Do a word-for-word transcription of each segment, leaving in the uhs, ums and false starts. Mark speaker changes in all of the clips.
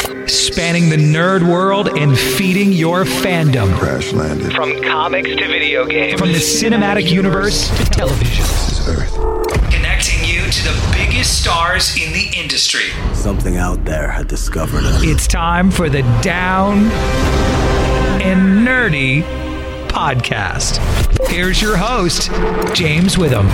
Speaker 1: Spanning the nerd world and feeding your fandom.
Speaker 2: Crash landed.
Speaker 1: From comics to video games. From the cinematic universe to television.
Speaker 2: This is Earth.
Speaker 1: Connecting you to the biggest stars in the industry.
Speaker 3: Something out there had discovered us.
Speaker 1: It's time for the Down and Nerdy podcast. Here's your host, James Witham.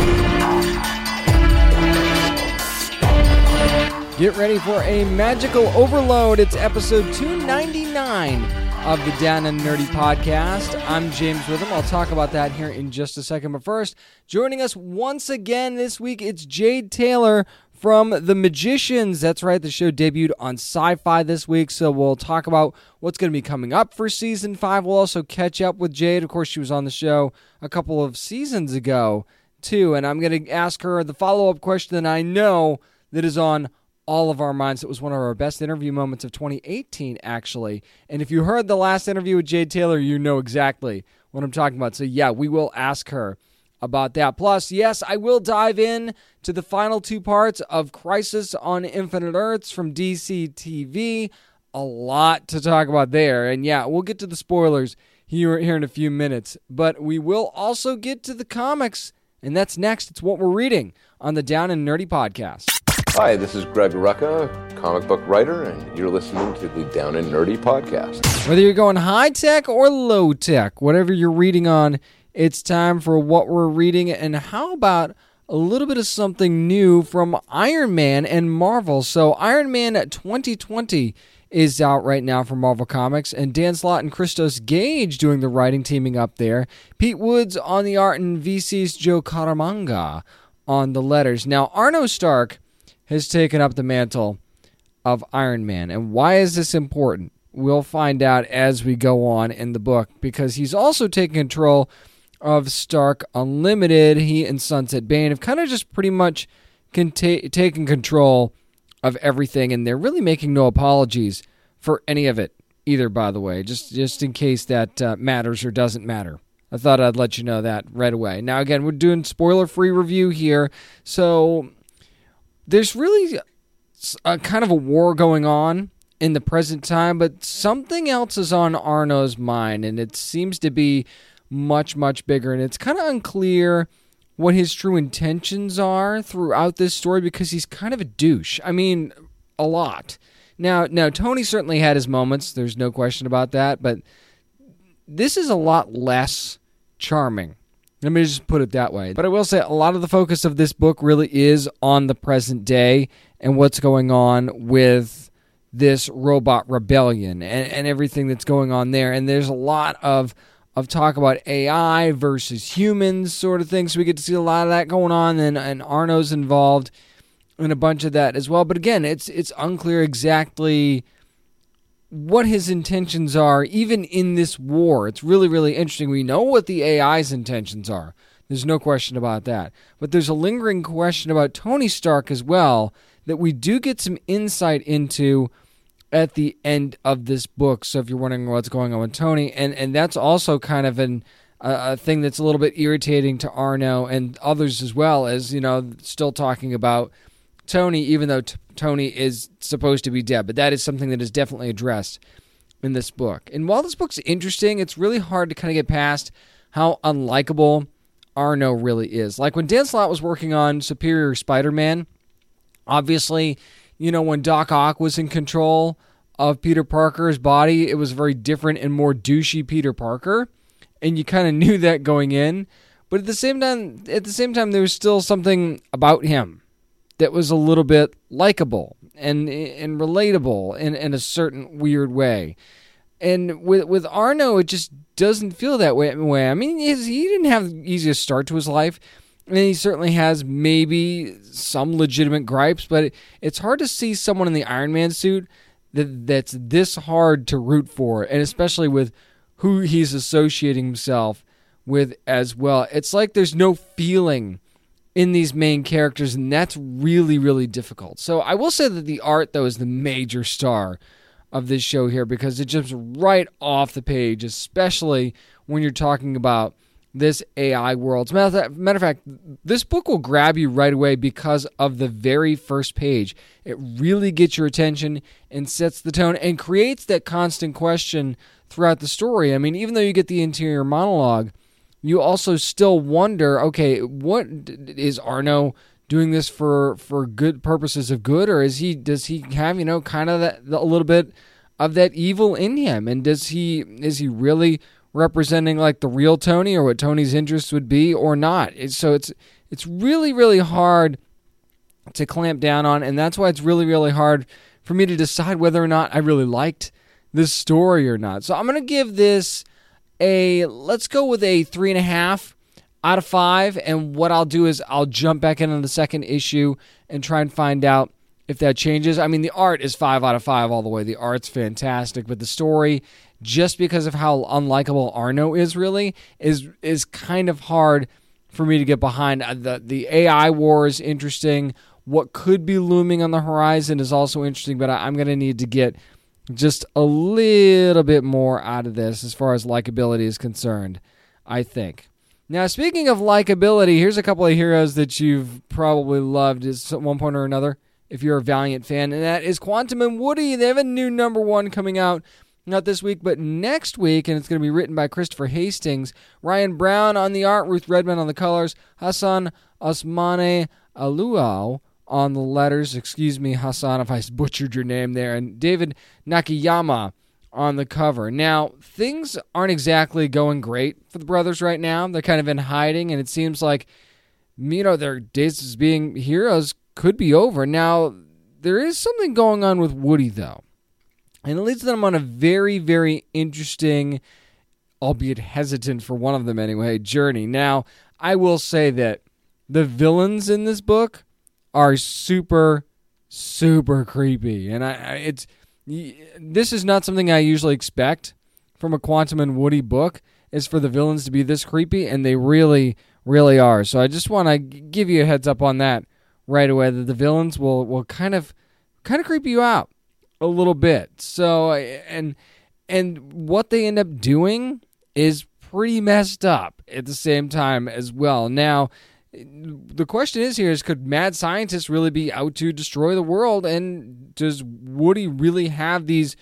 Speaker 4: Get ready for a magical overload. It's episode two ninety-nine of the Down and Nerdy podcast. I'm James Witham. I'll talk about that here in just a second. But first, joining us once again this week, it's Jade Taylor from The Magicians. That's right, the show debuted on Sci-Fi this week, so we'll talk about what's going to be coming up for season five. We'll also catch up with Jade. Of course, she was on the show a couple of seasons ago, too, and I'm going to ask her the follow-up question that I know that is on all of our minds. It was one of our best interview moments of twenty eighteen, actually. And if you heard the last interview with Jade Taylor, you know exactly what I'm talking about. So yeah, we will ask her about that. Plus, yes, I will dive in to the final two parts of Crisis on Infinite Earths from D C T V. A lot to talk about there. And yeah, we'll get to the spoilers here, here in a few minutes. But we will also get to the comics, and that's next. It's what we're reading on the Down and Nerdy podcast.
Speaker 5: Hi, this is Greg Rucka, comic book writer, and you're listening to the Down and Nerdy podcast.
Speaker 4: Whether you're going high-tech or low-tech, whatever you're reading on, it's time for what we're reading. And how about a little bit of something new from Iron Man and Marvel? So Iron Man twenty twenty is out right now for Marvel Comics, and Dan Slott and Christos Gage doing the writing, teaming up there. Pete Woods on the art, and V C's Joe Caramagna on the letters. Now, Arno Stark has taken up the mantle of Iron Man. And why is this important? We'll find out as we go on in the book, because he's also taken control of Stark Unlimited. He and Sunset Bane have kind of just pretty much conta- taken control of everything, and they're really making no apologies for any of it either, by the way, just, just in case that uh, matters or doesn't matter. I thought I'd let you know that right away. Now, again, we're doing spoiler-free review here, so there's really a kind of a war going on in the present time, but something else is on Arno's mind, and it seems to be much, much bigger, and it's kind of unclear what his true intentions are throughout this story, because he's kind of a douche. I mean, a lot. Now, now Tony certainly had his moments, there's no question about that, but this is a lot less charming. Let me just put it that way. But I will say a lot of the focus of this book really is on the present day and what's going on with this robot rebellion and, and everything that's going on there. And there's a lot of, of talk about A I versus humans sort of thing. So we get to see a lot of that going on, and, and Arno's involved in a bunch of that as well. But again, it's it's unclear exactly what his intentions are, even in this war. It's really, really interesting. We know what the A I's intentions are. There's no question about that. But there's a lingering question about Tony Stark as well that we do get some insight into at the end of this book. So if you're wondering what's going on with Tony, and, and that's also kind of an, uh, a thing that's a little bit irritating to Arno and others as well, as, you know, still talking about Tony, even though t- Tony is supposed to be dead. But that is something that is definitely addressed in this book. And while this book's interesting, it's really hard to kind of get past how unlikable Arno really is. Like when Dan Slott was working on Superior Spider-Man, obviously, you know, when Doc Ock was in control of Peter Parker's body, it was a very different and more douchey Peter Parker. And you kind of knew that going in. But at the same time, at the same time, there was still something about him that was a little bit likable and and relatable in, in a certain weird way. And with with Arno, it just doesn't feel that way. I mean, his, he didn't have the easiest start to his life, and he certainly has maybe some legitimate gripes, but it, it's hard to see someone in the Iron Man suit that that's this hard to root for, and especially with who he's associating himself with as well. It's like there's no feeling in these main characters, and that's really, really difficult. So I will say that the art, though, is the major star of this show here, because it jumps right off the page, especially when you're talking about this A I world. As a matter of matter of fact, this book will grab you right away because of the very first page. It really gets your attention and sets the tone and creates that constant question throughout the story. I mean, even though you get the interior monologue, you also still wonder, okay, what is Arno doing this for for good purposes of good, or is he does he have, you know, kind of that a little bit of that evil in him, and does he is he really representing like the real Tony or what Tony's interests would be or not? It's, so it's it's really really hard to clamp down on, and that's why it's really really hard for me to decide whether or not I really liked this story or not. So I'm gonna give this a let's go with a three and a half out of five, and what I'll do is I'll jump back into the second issue and try and find out if that changes. I mean, the art is five out of five all the way. The art's fantastic, but the story, just because of how unlikable Arno is really, is is kind of hard for me to get behind. The, the A I war is interesting. What could be looming on the horizon is also interesting, but I, I'm going to need to get just a little bit more out of this as far as likability is concerned, I think. Now, speaking of likability, here's a couple of heroes that you've probably loved at one point or another, if you're a Valiant fan, and that is Quantum and Woody. They have a new number one coming out, not this week, but next week, and it's going to be written by Christopher Hastings. Ryan Brown on the art, Ruth Redmond on the colors, Hassan Osmane Aluau on the letters. Excuse me, Hassan, if I butchered your name there. And David Nakayama on the cover. Now, things aren't exactly going great for the brothers right now. They're kind of in hiding, and it seems like, you know, their days as being heroes could be over. Now, there is something going on with Woody, though. And it leads them on a very, very interesting, albeit hesitant for one of them anyway, journey. Now, I will say that the villains in this book are super, super creepy. And I, I it's this is not something I usually expect from a Quantum and Woody book, is for the villains to be this creepy, and they really, really are. So I just want to give you a heads up on that right away, that the villains will, will kind of kind of creep you out a little bit. So and and what they end up doing is pretty messed up at the same time as well. Now, the question is here is, could mad scientists really be out to destroy the world, and does Woody really have these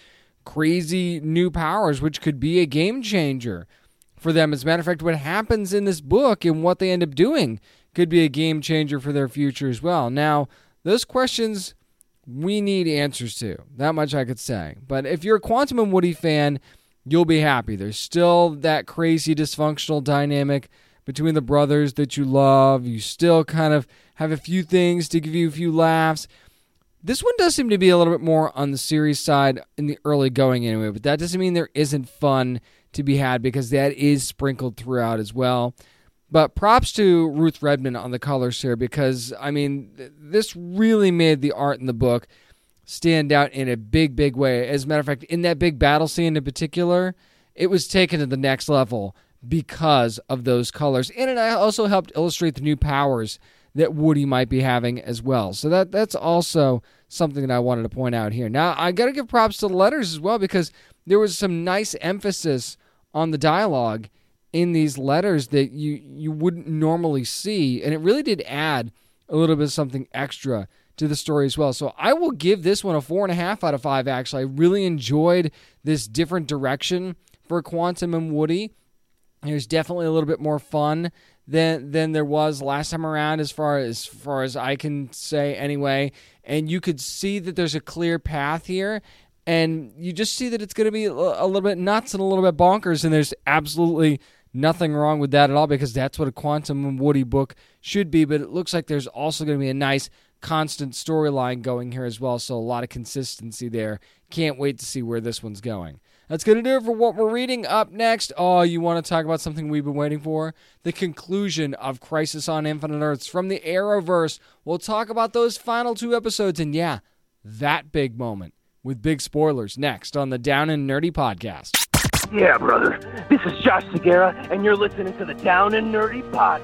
Speaker 4: crazy new powers which could be a game changer for them? As a matter of fact, what happens in this book and what they end up doing could be a game changer for their future as well. Now, those questions we need answers to. That much I could say. But if you're a Quantum and Woody fan, you'll be happy. There's still that crazy dysfunctional dynamic between the brothers that you love. You still kind of have a few things to give you a few laughs. This one does seem to be a little bit more on the serious side in the early going anyway, but that doesn't mean there isn't fun to be had, because that is sprinkled throughout as well. But props to Ruth Redmond on the colors here, because, I mean, th- this really made the art in the book stand out in a big, big way. As a matter of fact, in that big battle scene in particular, it was taken to the next level because of those colors. And it also helped illustrate the new powers that Woody might be having as well. So that that's also something that I wanted to point out here. Now, I got to give props to the letters as well, because there was some nice emphasis on the dialogue in these letters that you, you wouldn't normally see, and it really did add a little bit of something extra to the story as well. So I will give this one a four and a half out of five, actually. I really enjoyed this different direction for Quantum and Woody. There's definitely a little bit more fun than than there was last time around, as far as, as far as I can say anyway. And you could see that there's a clear path here, and you just see that it's going to be a little bit nuts and a little bit bonkers, and there's absolutely nothing wrong with that at all, because that's what a Quantum and Woody book should be. But it looks like there's also going to be a nice constant storyline going here as well, so a lot of consistency there. Can't wait to see where this one's going. That's going to do it for what we're reading. Up next, oh, you want to talk about something we've been waiting for? The conclusion of Crisis on Infinite Earths from the Arrowverse. We'll talk about those final two episodes, and yeah, that big moment with big spoilers next on the Down and Nerdy Podcast.
Speaker 6: Yeah, brother. This is Josh Segura, and you're listening to the Down and Nerdy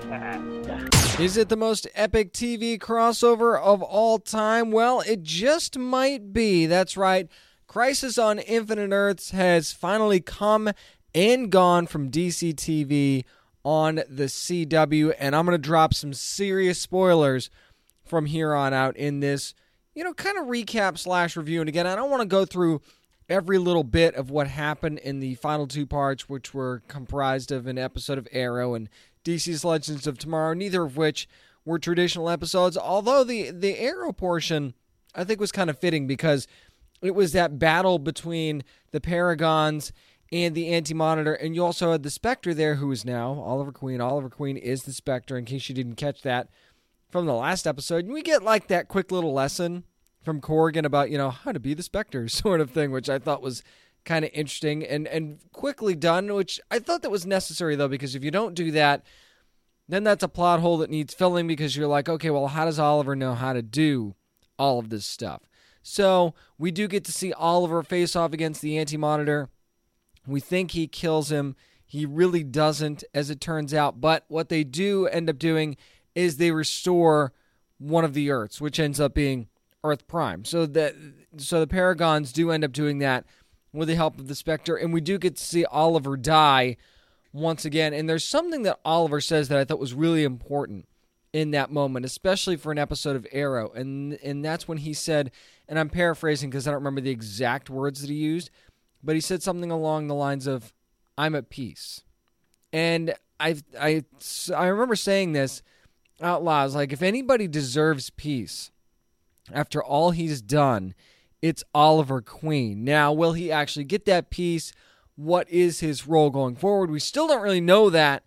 Speaker 6: Podcast.
Speaker 4: Is it the most epic T V crossover of all time? Well, it just might be. That's right. Crisis on Infinite Earths has finally come and gone from D C T V on the C W, and I'm going to drop some serious spoilers from here on out in this, you know, kind of recap slash review. And again, I don't want to go through every little bit of what happened in the final two parts, which were comprised of an episode of Arrow and D C's Legends of Tomorrow, neither of which were traditional episodes, although the, the Arrow portion, I think, was kind of fitting because it was that battle between the Paragons and the Anti-Monitor, and you also had the Spectre there, who is now Oliver Queen. Oliver Queen is the Spectre, in case you didn't catch that from the last episode. And we get like that quick little lesson from Corrigan about, you know, how to be the Spectre sort of thing, which I thought was kind of interesting and, and quickly done, which I thought that was necessary, though, because if you don't do that, then that's a plot hole that needs filling because you're like, okay, well, how does Oliver know how to do all of this stuff? So we do get to see Oliver face off against the Anti-Monitor. We think he kills him. He really doesn't, as it turns out. But what they do end up doing is they restore one of the Earths, which ends up being Earth Prime. So that so the Paragons do end up doing that with the help of the Spectre, and we do get to see Oliver die once again. And there's something that Oliver says that I thought was really important in that moment, especially for an episode of Arrow. And and that's when he said, and I'm paraphrasing because I don't remember the exact words that he used, but he said something along the lines of, "I'm at peace." And I I I remember saying this out loud. I was like, if anybody deserves peace after all he's done, it's Oliver Queen. Now, will he actually get that peace? What is his role going forward? We still don't really know that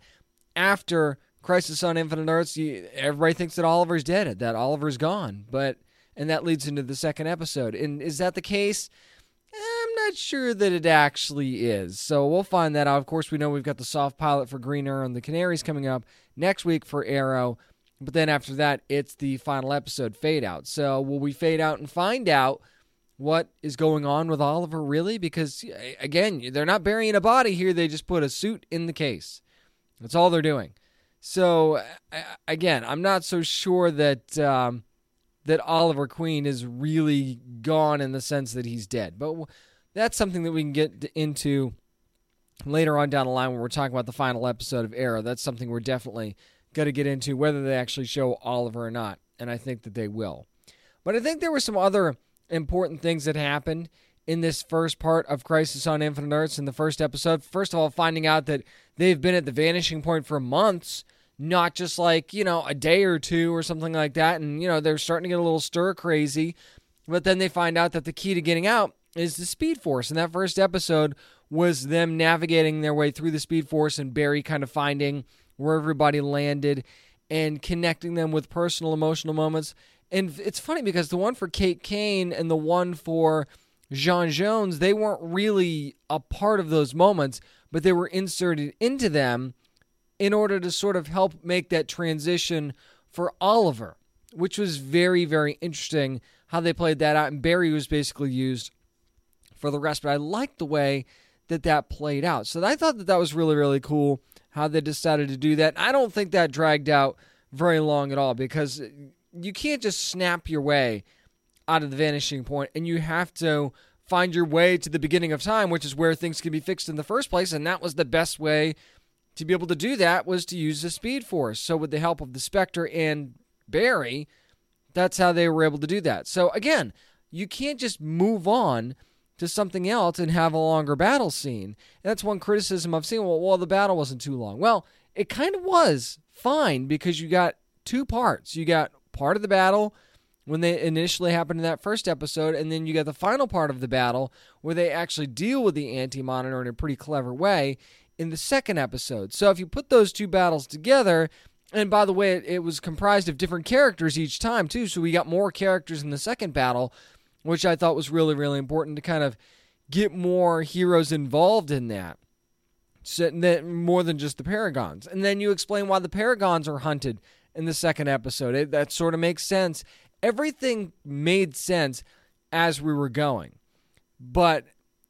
Speaker 4: after Crisis on Infinite Earths. You, everybody thinks that Oliver's dead, that Oliver's gone, but and that leads into the second episode. And is that the case? I'm not sure that it actually is. So we'll find that out. Of course, we know we've got the soft pilot for Green Arrow and the Canaries coming up next week for Arrow. But then after that, it's the final episode, Fade Out. So will we fade out and find out what is going on with Oliver, really? Because, again, they're not burying a body here. They just put a suit in the case. That's all they're doing. So, again, I'm not so sure that um, that Oliver Queen is really gone in the sense that he's dead. But that's something that we can get into later on down the line when we're talking about the final episode of Arrow. That's something we're definitely going to get into, whether they actually show Oliver or not. And I think that they will. But I think there were some other important things that happened in this first part of Crisis on Infinite Earths in the first episode. First of all, finding out that they've been at the vanishing point for months, not just like, you know, a day or two or something like that. And, you know, they're starting to get a little stir crazy. But then they find out that the key to getting out is the Speed Force. And that first episode was them navigating their way through the Speed Force and Barry kind of finding where everybody landed and connecting them with personal emotional moments. And it's funny because the one for Kate Kane and the one for J'onn J'onzz, they weren't really a part of those moments, but they were inserted into them in order to sort of help make that transition for Oliver, which was very, very interesting how they played that out. And Barry was basically used for the rest, but I liked the way that that played out. So I thought that that was really, really cool how they decided to do that. I don't think that dragged out very long at all because you can't just snap your way out of the vanishing point, and you have to find your way to the beginning of time, which is where things can be fixed in the first place, and that was the best way to be able to do that, was to use the Speed Force. So with the help of the Spectre and Barry, that's how they were able to do that. So again, you can't just move on to something else and have a longer battle scene. And that's one criticism I've seen. Well, well, the battle wasn't too long. Well, it kind of was fine because you got two parts. You got part of the battle when they initially happened in that first episode, and then you got the final part of the battle where they actually deal with the Anti-Monitor in a pretty clever way in the second episode. So if you put those two battles together, and by the way, it, it was comprised of different characters each time too, so we got more characters in the second battle, which I thought was really, really important to kind of get more heroes involved in that. So that, more than just the Paragons. And then you explain why the Paragons are hunted in the second episode. It, that sort of makes sense. Everything made sense as we were going. But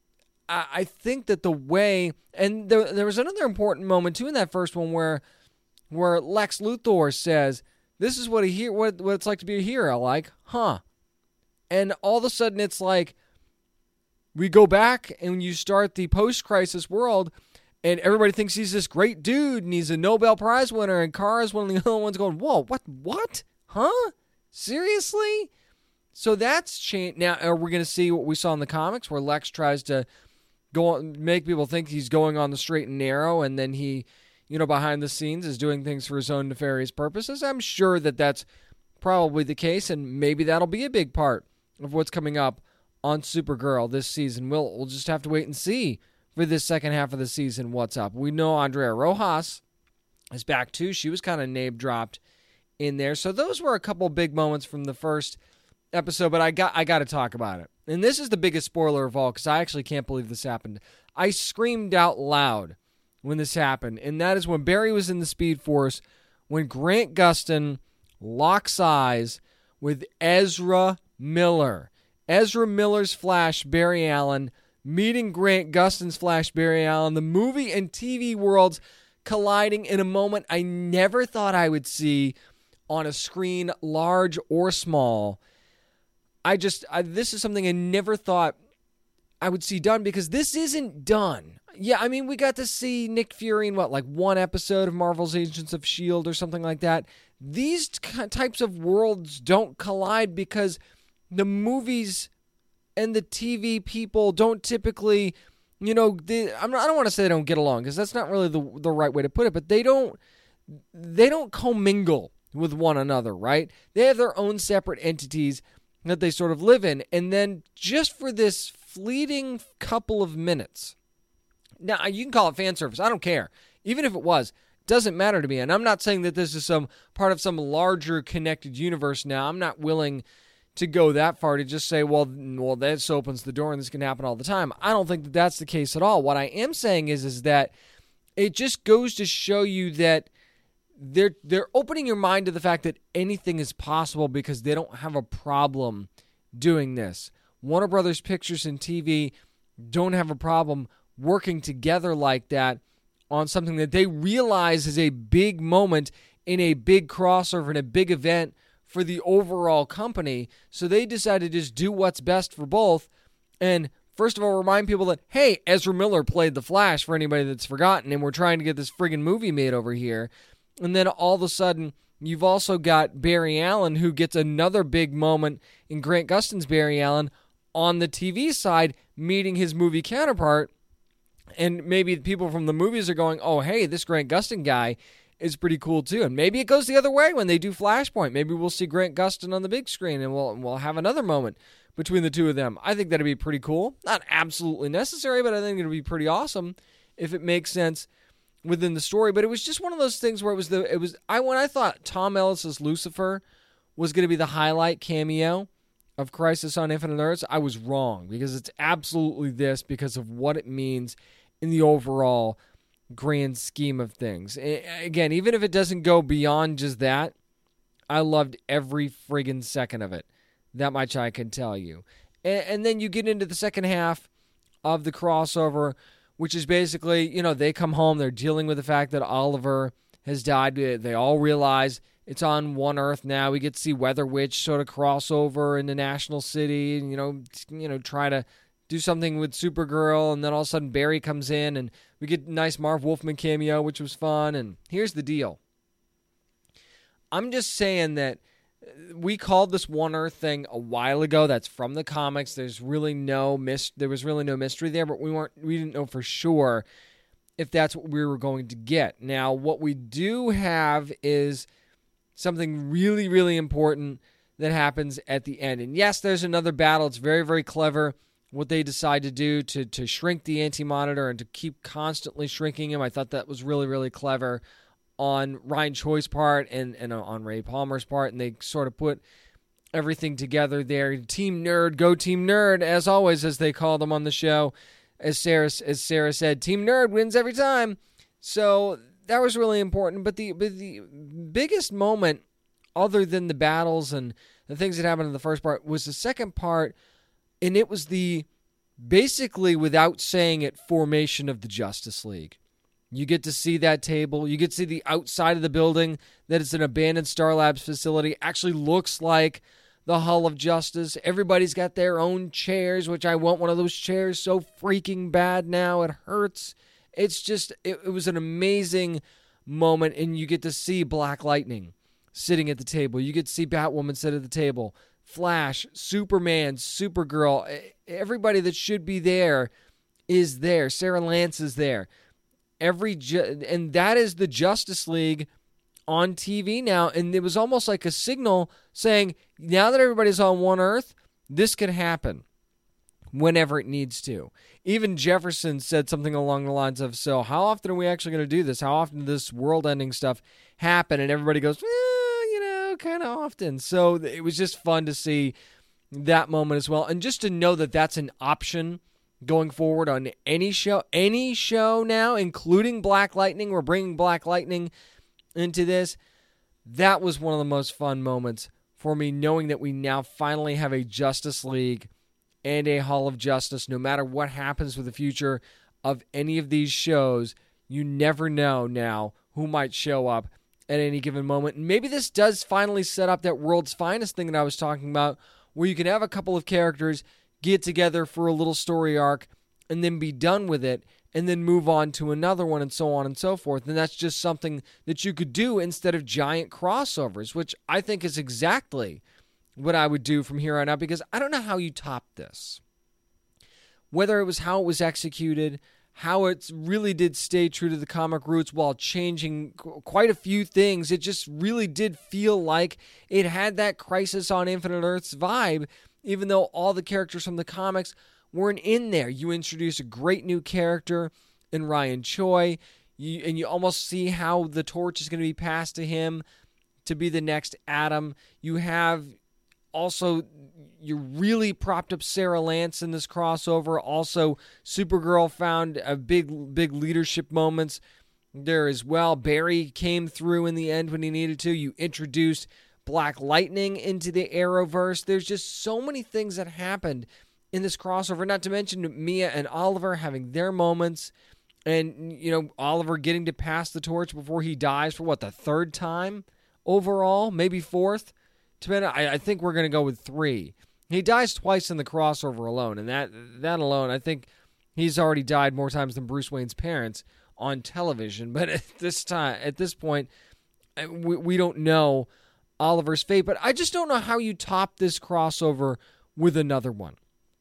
Speaker 4: I, I think that the way... And there, there was another important moment, too, in that first one where where Lex Luthor says, this is what, a he- what, what it's like to be a hero. Like, huh. And all of a sudden it's like, we go back and you start the post-crisis world, And everybody thinks he's this great dude, and he's a Nobel Prize winner, and Kara's one of the only ones going, whoa, what, what? Huh? Seriously? So that's changed. Now, are we going to see what we saw in the comics, where Lex tries to go on, make people think he's going on the straight and narrow, and then he, you know, behind the scenes is doing things for his own nefarious purposes? I'm sure that that's probably the case, and maybe that'll be a big part of what's coming up on Supergirl this season. We'll, we'll just have to wait and see for this second half of the season what's up. We know Andrea Rojas is back too. She was kind of name-dropped in there. So those were a couple big moments from the first episode, but I got I got to talk about it. And this is the biggest spoiler of all, because I actually can't believe this happened. I screamed out loud when this happened, and that is when Barry was in the Speed Force, when Grant Gustin locks eyes with Ezra Miller. Ezra Miller's Flash, Barry Allen, meeting Grant Gustin's Flash, Barry Allen, the movie and T V worlds colliding in a moment I never thought I would see on a screen, large or small. I just, I, this is something I never thought I would see done, because this isn't done. Yeah, I mean, we got to see Nick Fury in what, like one episode of Marvel's Agents of S H I E L D or something like that. These t- types of worlds don't collide because the movies and the T V people don't typically, you know, they, I'm not, I don't want to say they don't get along, because that's not really the the right way to put it, but they don't, they don't commingle with one another, right? They have their own separate entities that they sort of live in, and then just for this fleeting couple of minutes, now you can call it fan service, I don't care, even if it was, it doesn't matter to me, and I'm not saying that this is some part of some larger connected universe now. I'm not willing to go that far to just say, well, well, this opens the door and this can happen all the time. I don't think that that's the case at all. What I am saying is, is that it just goes to show you that They're they're opening your mind to the fact that anything is possible, because they don't have a problem doing this. Warner Brothers Pictures and T V don't have a problem working together like that on something that they realize is a big moment in a big crossover, in a big event for the overall company. So they decided to just do what's best for both. And first of all, remind people that, hey, Ezra Miller played the Flash, for anybody that's forgotten, and we're trying to get this friggin' movie made over here. And then all of a sudden, you've also got Barry Allen, who gets another big moment in Grant Gustin's Barry Allen on the T V side, meeting his movie counterpart. And maybe people from the movies are going, oh, hey, this Grant Gustin guy is pretty cool too. And maybe it goes the other way when they do Flashpoint. Maybe we'll see Grant Gustin on the big screen, and we'll we'll have another moment between the two of them. I think that'd be pretty cool. Not absolutely necessary, but I think it'd be pretty awesome if it makes sense within the story. But it was just one of those things where it was the it was I when I thought Tom Ellis's Lucifer was going to be the highlight cameo of Crisis on Infinite Earths, I was wrong, because it's absolutely this, because of what it means in the overall grand scheme of things. Again, even if it doesn't go beyond just that, I loved every friggin' second of it. That much I can tell you. And, and then you get into the second half of the crossover, which is basically, you know, they come home, they're dealing with the fact that Oliver has died. They all realize it's on one Earth now. We get to see Weather Witch sort of cross over into National City and, you know, you know, try to do something with Supergirl, and then all of a sudden Barry comes in, and we get a nice Marv Wolfman cameo, which was fun. And here's the deal. I'm just saying that we called this One Earth thing a while ago. That's from the comics. There's really no mis- There was really no mystery there, but we weren't. We didn't know for sure if that's what we were going to get. Now, what we do have is something really, really important that happens at the end. And yes, there's another battle. It's very, very clever what they decide to do to to shrink the Anti-Monitor and to keep constantly shrinking him. I thought that was really, really clever on Ryan Choi's part and, and on Ray Palmer's part, and they sort of put everything together there. Team Nerd, go Team Nerd, as always, as they call them on the show. As Sarah, as Sarah said, Team Nerd wins every time. So that was really important. But the, but the biggest moment, other than the battles and the things that happened in the first part, was the second part, and it was the, basically, without saying it, formation of the Justice League. You get to see that table. You get to see the outside of the building, that it's an abandoned Star Labs facility. Actually looks like the Hall of Justice. Everybody's got their own chairs, which I want one of those chairs so freaking bad now. It hurts. It's just, it, it was an amazing moment, and you get to see Black Lightning sitting at the table. You get to see Batwoman sit at the table. Flash, Superman, Supergirl, everybody that should be there is there. Sarah Lance is there. Every ju- and that is the Justice League on T V now, and it was almost like a signal saying, now that everybody's on one Earth, this can happen whenever it needs to. Even Jefferson said something along the lines of, so how often are we actually going to do this? How often does this world-ending stuff happen? And everybody goes, eh, you know, kind of often. So it was just fun to see that moment as well, and just to know that that's an option going forward on any show, any show now, including Black Lightning. We're bringing Black Lightning into this. That was one of the most fun moments for me, knowing that we now finally have a Justice League and a Hall of Justice. No matter what happens with the future of any of these shows, you never know now who might show up at any given moment. And maybe this does finally set up that World's Finest thing that I was talking about, where you can have a couple of characters get together for a little story arc and then be done with it, and then move on to another one, and so on and so forth. And that's just something that you could do instead of giant crossovers, which I think is exactly what I would do from here on out, because I don't know how you top this. Whether it was how it was executed, how it really did stay true to the comic roots while changing quite a few things, it just really did feel like it had that Crisis on Infinite Earths vibe, even though all the characters from the comics weren't in there. You introduce a great new character in Ryan Choi, you, and you almost see how the torch is going to be passed to him to be the next Atom. You have also, you really propped up Sarah Lance in this crossover. Also, Supergirl found a big, big leadership moments there as well. Barry came through in the end when he needed to. You introduced Black Lightning into the Arrowverse. There's just so many things that happened in this crossover, not to mention Mia and Oliver having their moments, and, you know, Oliver getting to pass the torch before he dies for, what, the third time overall? Maybe fourth? I, I think we're going to go with three. He dies twice in the crossover alone, and that that alone, I think he's already died more times than Bruce Wayne's parents on television. But at this time, at this point, we, we don't know Oliver's fate. But I just don't know how you top this crossover with another one.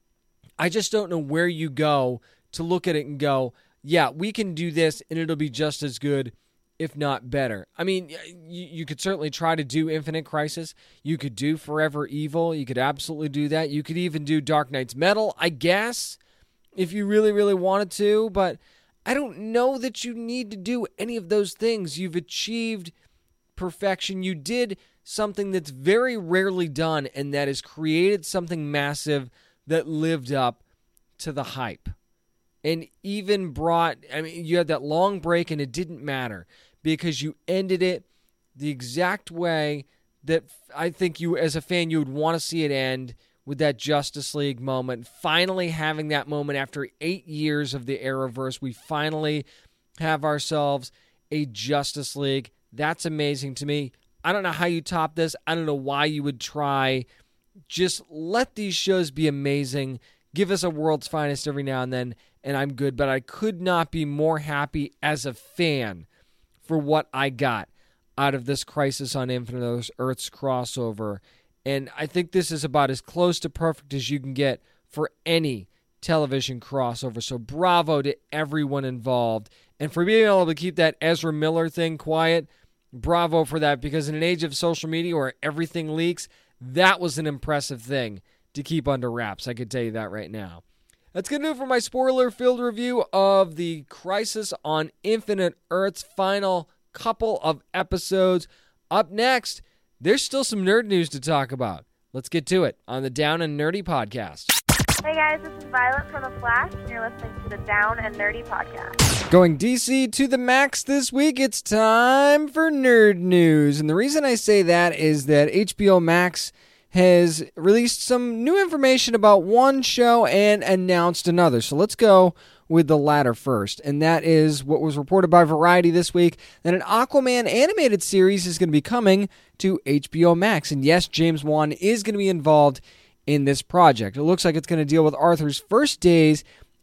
Speaker 4: I just don't know where you go to look at it and go, yeah, we can do this and it'll be just as good, if not better. I mean, you, you could certainly try to do Infinite Crisis. You could do Forever Evil. You could absolutely do that. You could even do Dark Knight's Metal, I guess, if you really, really wanted to. But I don't know that you need to do any of those things. You've achieved perfection. You did something that's very rarely done, and that is created something massive that lived up to the hype. And even brought, I mean, you had that long break and it didn't matter because you ended it the exact way that I think you, as a fan, you would want to see it end, with that Justice League moment. Finally having that moment after eight years of the Arrowverse, we finally have ourselves a Justice League. That's amazing to me. I don't know how you top this. I don't know why you would try. Just let these shows be amazing. Give us a World's Finest every now and then, and I'm good. But I could not be more happy as a fan for what I got out of this Crisis on Infinite Earths crossover. And I think this is about as close to perfect as you can get for any television crossover. So bravo to everyone involved. And for being able to keep that Ezra Miller thing quiet, bravo for that. Because in an age of social media where everything leaks, that was an impressive thing to keep under wraps. I could tell you that right now. That's going to do it for my spoiler-filled review of the Crisis on Infinite Earths final couple of episodes. Up next, there's still some nerd news to talk about. Let's get to it on the Down and Nerdy Podcast.
Speaker 7: Hey guys, this is Violet from The Flash, and you're listening to the Down and Nerdy Podcast.
Speaker 4: Going D C to the max this week, it's time for nerd news. And the reason I say that is that H B O Max has released some new information about one show and announced another. So let's go with the latter first. And that is what was reported by Variety this week, that an Aquaman animated series is going to be coming to H B O Max. And yes, James Wan is going to be involved in this project. It looks like it's going to deal with Arthur's first days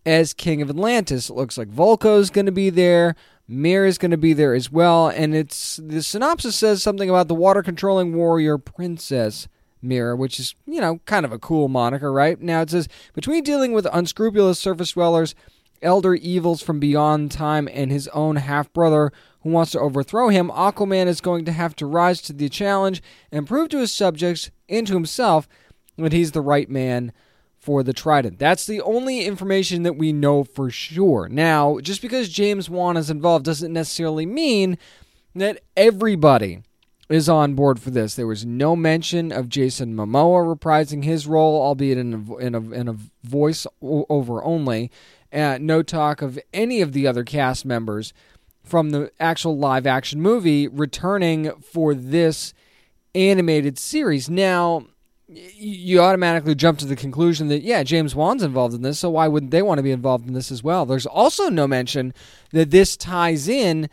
Speaker 4: as King of Atlantis. It looks like Vulko's going to be there. Mir is going to be there as well. And it's the synopsis says something about the water-controlling warrior princess Mir, which is, you know, kind of a cool moniker, right? Now it says, between dealing with unscrupulous surface dwellers, elder evils from beyond time, and his own half-brother who wants to overthrow him, Aquaman is going to have to rise to the challenge and prove to his subjects and to himself that he's the right man for the Trident. That's the only information that we know for sure. Now, just because James Wan is involved doesn't necessarily mean that everybody is on board for this. There was no mention of Jason Momoa reprising his role, albeit in a, in a, in a voice over only. Uh, no talk of any of the other cast members from the actual live-action movie returning for this animated series. Now, you automatically jump to the conclusion that, yeah, James Wan's involved in this, so why wouldn't they want to be involved in this as well? There's also no mention that this ties in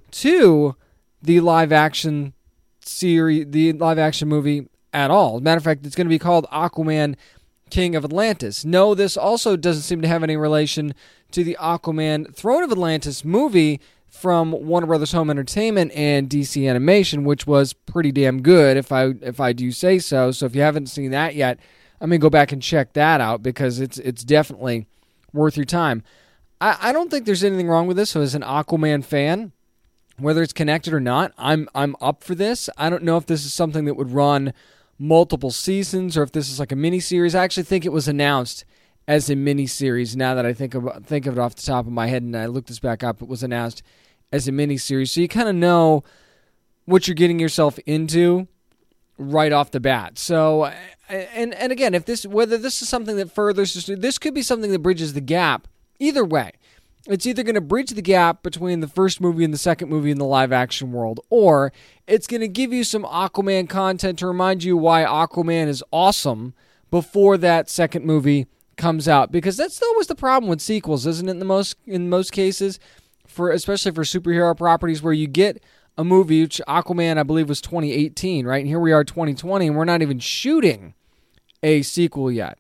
Speaker 4: to the live-action series, the live-action movie at all. As a matter of fact, it's going to be called Aquaman King of Atlantis. No, this also doesn't seem to have any relation to the Aquaman Throne of Atlantis movie from Warner Brothers Home Entertainment and D C Animation, which was pretty damn good, if I if I do say so. So if you haven't seen that yet, I'm going to go back and check that out because it's it's definitely worth your time. I, I don't think there's anything wrong with this. So as an Aquaman fan, whether it's connected or not, I'm I'm up for this. I don't know if this is something that would run multiple seasons or if this is like a mini-series. I actually think it was announced as a mini-series. Now that I think of, think of it off the top of my head and I looked this back up, it was announced as a mini-series. So you kind of know what you're getting yourself into right off the bat. So, and and again, if this whether this is something that furthers, this could be something that bridges the gap. Either way, it's either going to bridge the gap between the first movie and the second movie in the live-action world, or it's going to give you some Aquaman content to remind you why Aquaman is awesome before that second movie comes out. Because that's always the problem with sequels, isn't it? In the most in most cases, for especially for superhero properties, where you get a movie, which Aquaman, I believe, was twenty eighteen, right? And here we are, twenty twenty, and we're not even shooting a sequel yet.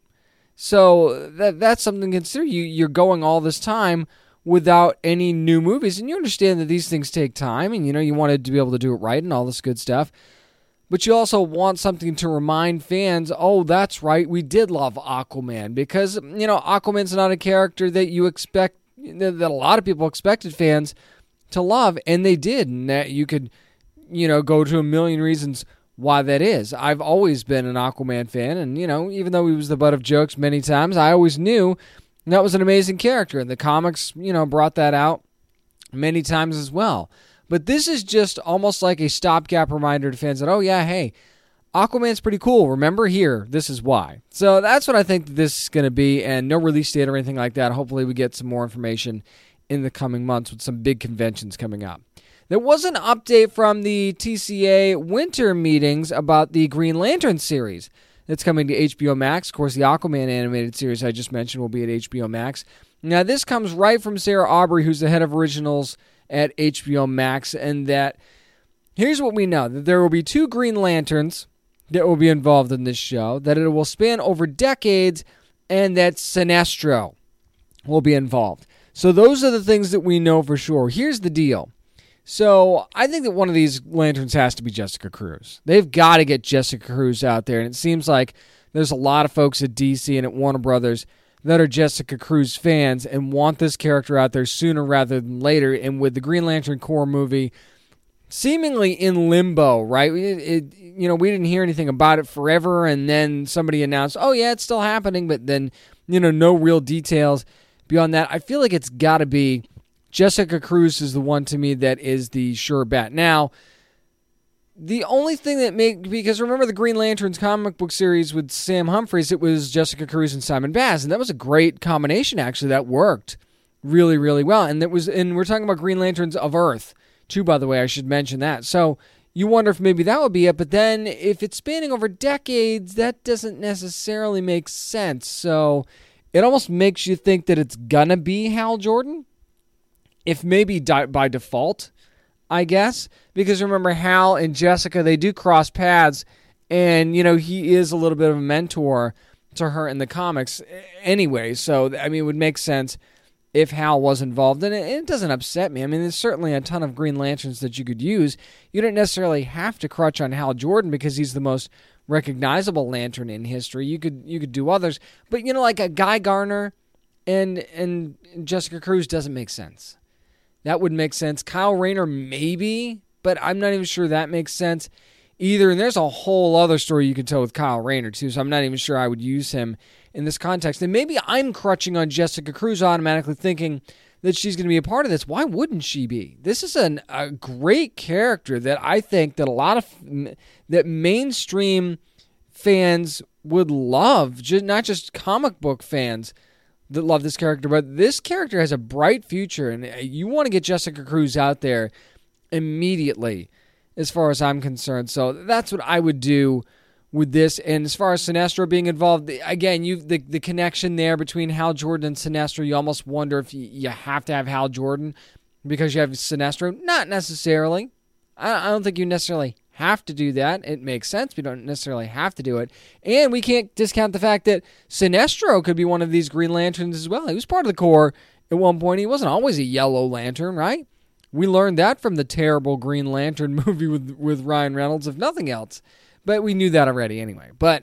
Speaker 4: So that that's something to consider. You you're going all this time without any new movies, and you understand that these things take time, and you know you wanted to be able to do it right and all this good stuff. But you also want something to remind fans, oh, that's right, we did love Aquaman, because you know Aquaman's not a character that you expect that a lot of people expected fans to love, and they did, and that you could, you know, go to a million reasons why that is. I've always been an Aquaman fan, and you know, even though he was the butt of jokes many times, I always knew that was an amazing character, and the comics, you know, brought that out many times as well. But this is just almost like a stopgap reminder to fans that, oh yeah, hey, Aquaman's pretty cool. Remember here, this is why. So that's what I think this is going to be, and no release date or anything like that. Hopefully we get some more information in the coming months with some big conventions coming up. There was an update from the T C A winter meetings about the Green Lantern series that's coming to H B O Max. Of course, the Aquaman animated series I just mentioned will be at H B O Max. Now, this comes right from Sarah Aubrey, who's the head of originals at H B O Max, and that here's what we know, that there will be two Green Lanterns that will be involved in this show, that it will span over decades, and that Sinestro will be involved. So those are the things that we know for sure. Here's the deal. So I think that one of these lanterns has to be Jessica Cruz. They've got to get Jessica Cruz out there, and it seems like there's a lot of folks at D C and at Warner Brothers that are Jessica Cruz fans and want this character out there sooner rather than later. And with the Green Lantern Corps movie seemingly in limbo, right? It, it, you know, we didn't hear anything about it forever, and then somebody announced, oh yeah, it's still happening, but then, you know, no real details beyond that. I feel like it's got to be Jessica Cruz is the one to me that is the sure bet. Now, the only thing that make because remember the Green Lanterns comic book series with Sam Humphries, it was Jessica Cruz and Simon Baz, and that was a great combination. Actually, that worked really, really well. And that was, and we're talking about Green Lanterns of Earth too, by the way. I should mention that. So you wonder if maybe that would be it. But then if it's spanning over decades, that doesn't necessarily make sense. So it almost makes you think that it's gonna be Hal Jordan, if maybe di- by default, I guess, because remember Hal and Jessica, they do cross paths, and you know he is a little bit of a mentor to her in the comics anyway. So, I mean, it would make sense if Hal was involved. And it, it doesn't upset me. I mean, there's certainly a ton of Green Lanterns that you could use. You don't necessarily have to crutch on Hal Jordan because he's the most recognizable Lantern in history. You could you could do others. But, you know, like a Guy Garner and and Jessica Cruz doesn't make sense. That would make sense. Kyle Rayner, maybe, but I'm not even sure that makes sense either. And there's a whole other story you could tell with Kyle Rayner, too, so I'm not even sure I would use him in this context. And maybe I'm crutching on Jessica Cruz automatically thinking that she's going to be a part of this. Why wouldn't she be? This is an, a great character that I think that a lot of, that mainstream fans would love, just, not just comic book fans that love this character, but this character has a bright future, and you want to get Jessica Cruz out there immediately, as far as I'm concerned. So that's what I would do with this. And as far as Sinestro being involved, again, you the, the connection there between Hal Jordan and Sinestro, you almost wonder if you, you have to have Hal Jordan because you have Sinestro. Not necessarily. I, I don't think you necessarily have to do that. It makes sense. We don't necessarily have to do it. And we can't discount the fact that Sinestro could be one of these Green Lanterns as well. He was part of the Corps at one point. He wasn't always a Yellow Lantern, right? We learned that from the terrible Green Lantern movie with, with Ryan Reynolds, if nothing else. But we knew that already anyway. But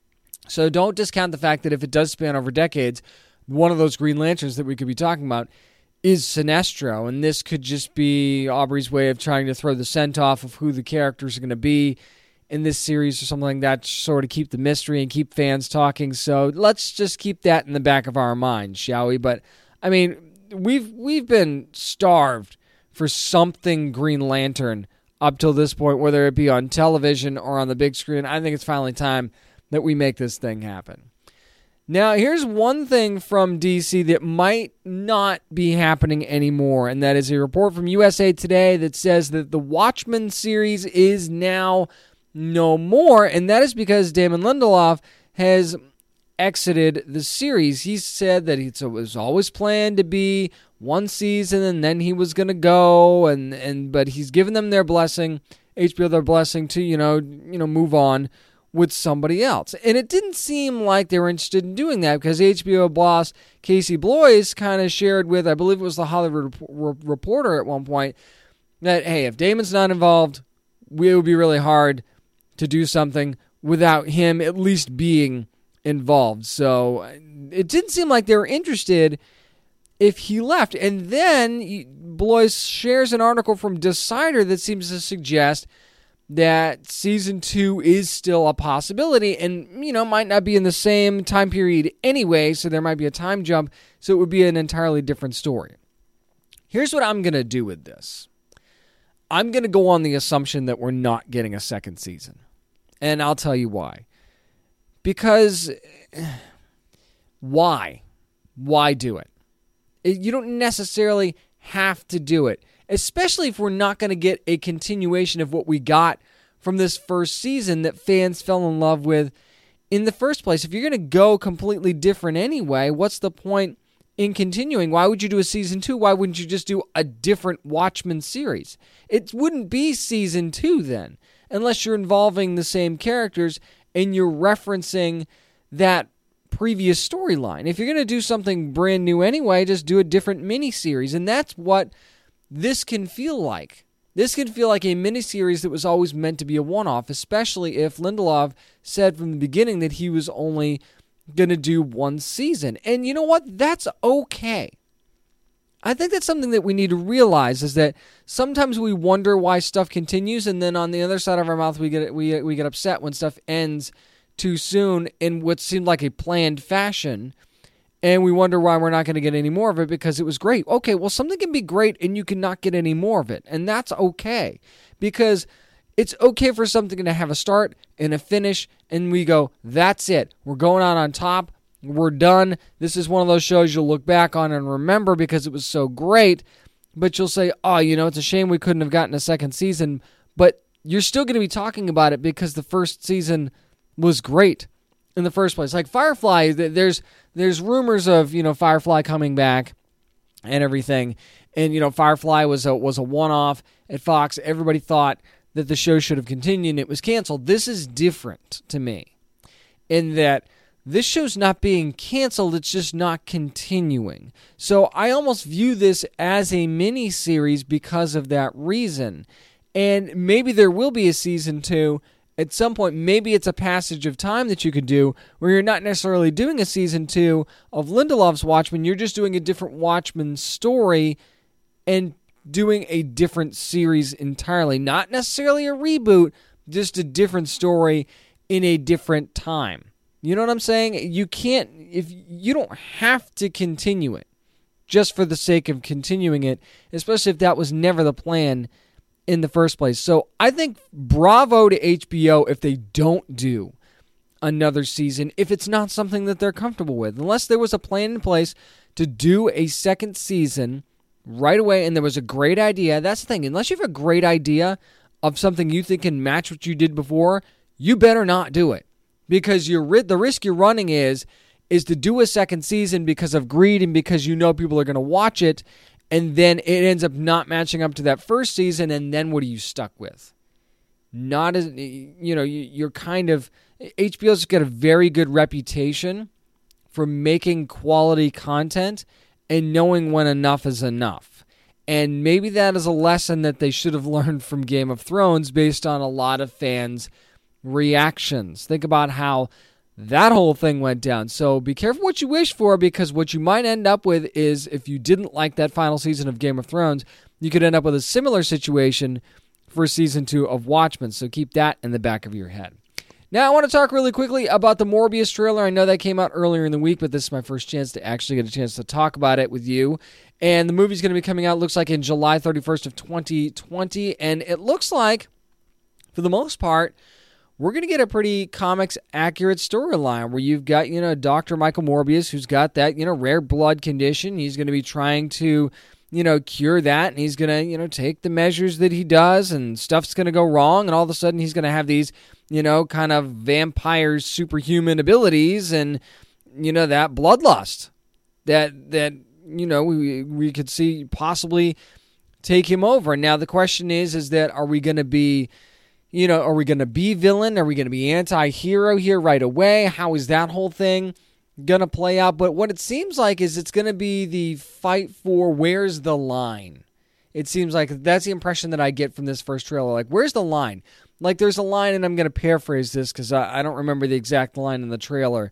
Speaker 4: so don't discount the fact that if it does span over decades, one of those Green Lanterns that we could be talking about is Sinestro. And this could just be Aubrey's way of trying to throw the scent off of who the characters are going to be in this series or something like that, to sort of keep the mystery and keep fans talking. So let's just keep that in the back of our minds, shall we? But, I mean, we've we've been starved for something Green Lantern up till this point, whether it be on television or on the big screen. I think it's finally time that we make this thing happen. Now, here's one thing from D C that might not be happening anymore, and that is a report from U S A Today that says that the Watchmen series is now no more, and that is because Damon Lindelof has exited the series. He said that it was always planned to be one season and then he was going to go, and, and but he's given them their blessing, H B O their blessing to, you know, you know, move on with somebody else. And it didn't seem like they were interested in doing that because H B O boss Casey Bloys kind of shared with, I believe it was the Hollywood Reporter at one point, that, hey, if Damon's not involved, it would be really hard to do something without him at least being involved. So it didn't seem like they were interested if he left. And then Bloys shares an article from Decider that seems to suggest that season two is still a possibility and, you know, might not be in the same time period anyway, so there might be a time jump, so it would be an entirely different story. Here's what I'm going to do with this. I'm going to go on the assumption that we're not getting a second season. And I'll tell you why. Because why? Why do it? You don't necessarily have to do it, especially if we're not going to get a continuation of what we got from this first season that fans fell in love with in the first place. If you're going to go completely different anyway, what's the point in continuing? Why would you do a season two? Why wouldn't you just do a different Watchmen series? It wouldn't be season two then, unless you're involving the same characters and you're referencing that previous storyline. If you're going to do something brand new anyway, just do a different miniseries. And that's what this can feel like. This can feel like a miniseries that was always meant to be a one-off, especially if Lindelof said from the beginning that he was only going to do one season. And you know what? That's okay. I think that's something that we need to realize, is that sometimes we wonder why stuff continues, and then on the other side of our mouth we get we we get upset when stuff ends too soon in what seemed like a planned fashion, and we wonder why we're not going to get any more of it because it was great. Okay, well, something can be great and you cannot get any more of it, and that's okay, because it's okay for something to have a start and a finish, and we go, that's it. We're going out on top. We're done. This is one of those shows you'll look back on and remember because it was so great, but you'll say, oh, you know, it's a shame we couldn't have gotten a second season, but you're still going to be talking about it because the first season was great in the first place. Like Firefly, there's there's rumors of, you know, Firefly coming back and everything, and, you know, Firefly was a, was a one-off at Fox. Everybody thought that the show should have continued and it was canceled. This is different to me in that this show's not being canceled, it's just not continuing. So I almost view this as a mini-series because of that reason. And maybe there will be a season two at some point. Maybe it's a passage of time that you could do where you're not necessarily doing a season two of Lindelof's Watchmen, you're just doing a different Watchmen story and doing a different series entirely. Not necessarily a reboot, just a different story in a different time. You know what I'm saying? You can't, if you don't have to continue it just for the sake of continuing it, especially if that was never the plan in the first place. So I think bravo to H B O if they don't do another season, if it's not something that they're comfortable with. Unless there was a plan in place to do a second season right away and there was a great idea. That's the thing. Unless you have a great idea of something you think can match what you did before, you better not do it. Because you're, the risk you're running is, is to do a second season because of greed and because you know people are going to watch it, and then it ends up not matching up to that first season, and then what are you stuck with? Not as, you know, you're kind of, H B O's got a very good reputation for making quality content and knowing when enough is enough. And maybe that is a lesson that they should have learned from Game of Thrones based on a lot of fans' reactions. Think about how that whole thing went down. So be careful what you wish for, because what you might end up with is, if you didn't like that final season of Game of Thrones, you could end up with a similar situation for season two of Watchmen. So keep that in the back of your head. Now I want to talk really quickly about the Morbius trailer. I know that came out earlier in the week, but this is my first chance to actually get a chance to talk about it with you. And the movie's going to be coming out, looks like, in July thirty-first of twenty twenty. And it looks like, for the most part, we're going to get a pretty comics-accurate storyline where you've got, you know, Doctor Michael Morbius, who's got that, you know, rare blood condition. He's going to be trying to, you know, cure that, and he's going to, you know, take the measures that he does, and stuff's going to go wrong, and all of a sudden he's going to have these, you know, kind of vampire superhuman abilities, and, you know, that bloodlust that, that you know, we we could see possibly take him over. Now, the question is, is that are we going to be... You know, are we going to be villain? Are we going to be anti-hero here right away? How is that whole thing going to play out? But what it seems like is it's going to be the fight for where's the line. It seems like that's the impression that I get from this first trailer. Like, where's the line? Like, there's a line, and I'm going to paraphrase this because I, I don't remember the exact line in the trailer,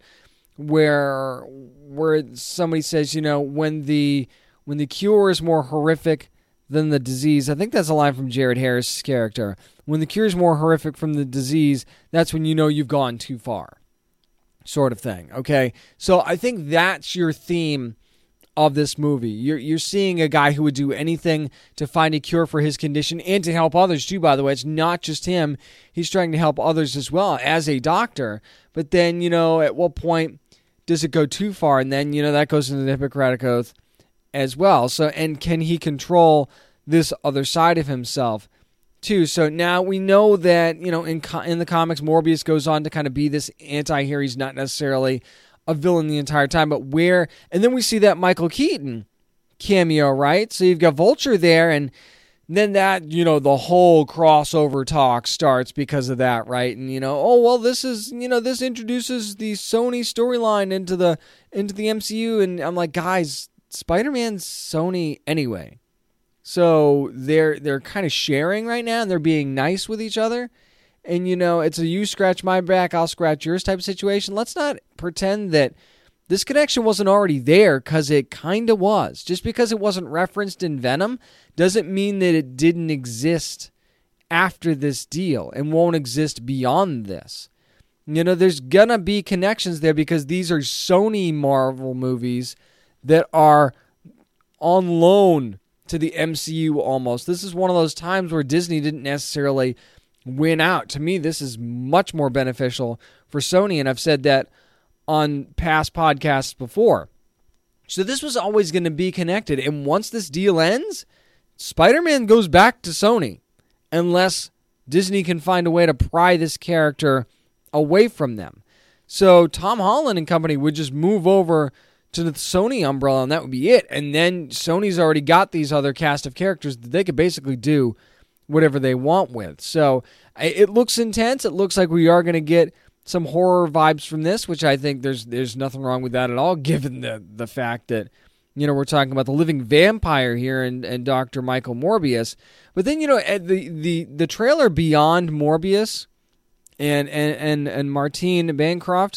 Speaker 4: where where somebody says, you know, when the when the cure is more horrific than the disease. I think that's a line from Jared Harris' character. When the cure is more horrific from the disease, that's when you know you've gone too far. Sort of thing, okay? So I think that's your theme of this movie. You're you're seeing a guy who would do anything to find a cure for his condition and to help others too, by the way. It's not just him. He's trying to help others as well as a doctor. But then, you know, at what point does it go too far? And then, you know, that goes into the Hippocratic Oath as well. So, and can he control this other side of himself too? So now we know that, you know, in co- in the comics, Morbius goes on to kind of be this anti-hero. He's not necessarily a villain the entire time, but where, and then we see that Michael Keaton cameo, right? So you've got Vulture there, and then that, you know, the whole crossover talk starts because of that, right? And, you know, oh, well, this is, you know, this introduces the Sony storyline into the, into the M C U, and I'm like, guys, Spider-Man's Sony anyway. So they're they're kind of sharing right now, and they're being nice with each other. And, you know, it's a you scratch my back, I'll scratch yours type of situation. Let's not pretend that this connection wasn't already there, because it kind of was. Just because it wasn't referenced in Venom doesn't mean that it didn't exist after this deal and won't exist beyond this. You know, there's going to be connections there because these are Sony Marvel movies that are on loan to the M C U almost. This is one of those times where Disney didn't necessarily win out. To me, this is much more beneficial for Sony, and I've said that on past podcasts before. So this was always going to be connected, and once this deal ends, Spider-Man goes back to Sony, unless Disney can find a way to pry this character away from them. So Tom Holland and company would just move over to the Sony umbrella, and that would be it. And then Sony's already got these other cast of characters that they could basically do whatever they want with. So it looks intense. It looks like we are going to get some horror vibes from this, which I think there's there's nothing wrong with that at all, given the the fact that, you know, we're talking about the living vampire here and, and Doctor Michael Morbius. But then, you know, the the, the trailer beyond Morbius and, and, and, and Martine Bancroft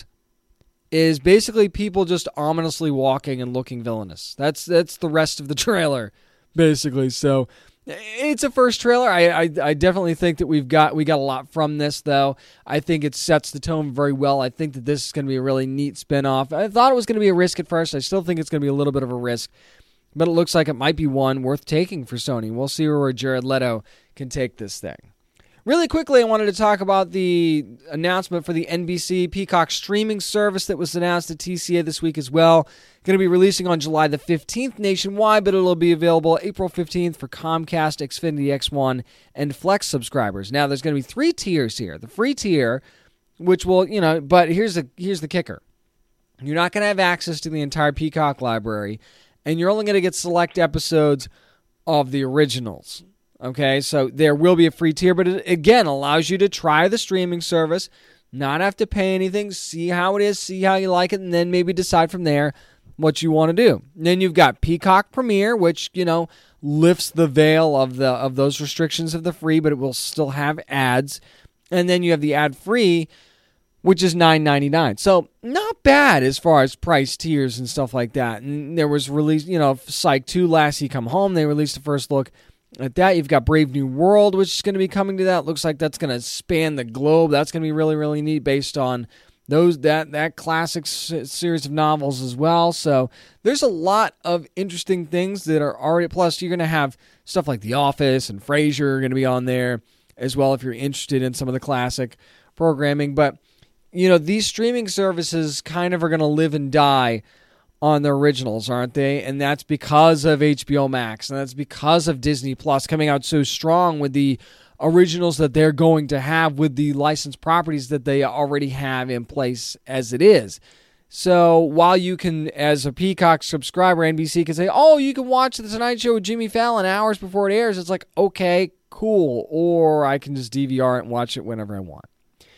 Speaker 4: is basically people just ominously walking and looking villainous. That's that's the rest of the trailer, basically. So it's a first trailer. I, I I definitely think that we've got we got a lot from this, though. I think it sets the tone very well. I think that this is going to be a really neat spinoff. I thought it was going to be a risk at first. I still think it's going to be a little bit of a risk, but it looks like it might be one worth taking for Sony. We'll see where Jared Leto can take this thing. Really quickly, I wanted to talk about the announcement for the N B C Peacock streaming service that was announced at T C A this week as well. Going to be releasing on July the fifteenth nationwide, but it'll be available April fifteenth for Comcast, Xfinity X one, and Flex subscribers. Now, there's going to be three tiers here. The free tier, which will, you know, but here's the here's the kicker. You're not going to have access to the entire Peacock library, and you're only going to get select episodes of the originals. Okay, so there will be a free tier, but it, again, allows you to try the streaming service, not have to pay anything, see how it is, see how you like it, and then maybe decide from there what you want to do. And then you've got Peacock Premiere, which, you know, lifts the veil of the of those restrictions of the free, but it will still have ads. And then you have the ad-free, which is nine ninety-nine. So not bad as far as price tiers and stuff like that. And there was released, you know, Psych two, Lassie Come Home. They released the first look at that. You've got Brave New World, which is going to be coming to that. Looks like that's going to span the globe. That's going to be really, really neat based on those that that classic s- series of novels as well. So there's a lot of interesting things that are already. Plus, you're going to have stuff like The Office and Frasier are going to be on there as well if you're interested in some of the classic programming. But, you know, these streaming services kind of are going to live and die on the originals, aren't they? And that's because of H B O Max, and that's because of Disney Plus coming out so strong with the originals that they're going to have with the licensed properties that they already have in place as it is. So while you can, as a Peacock subscriber, N B C can say, oh, you can watch The Tonight Show with Jimmy Fallon hours before it airs, it's like, okay, cool. Or I can just D V R it and watch it whenever I want.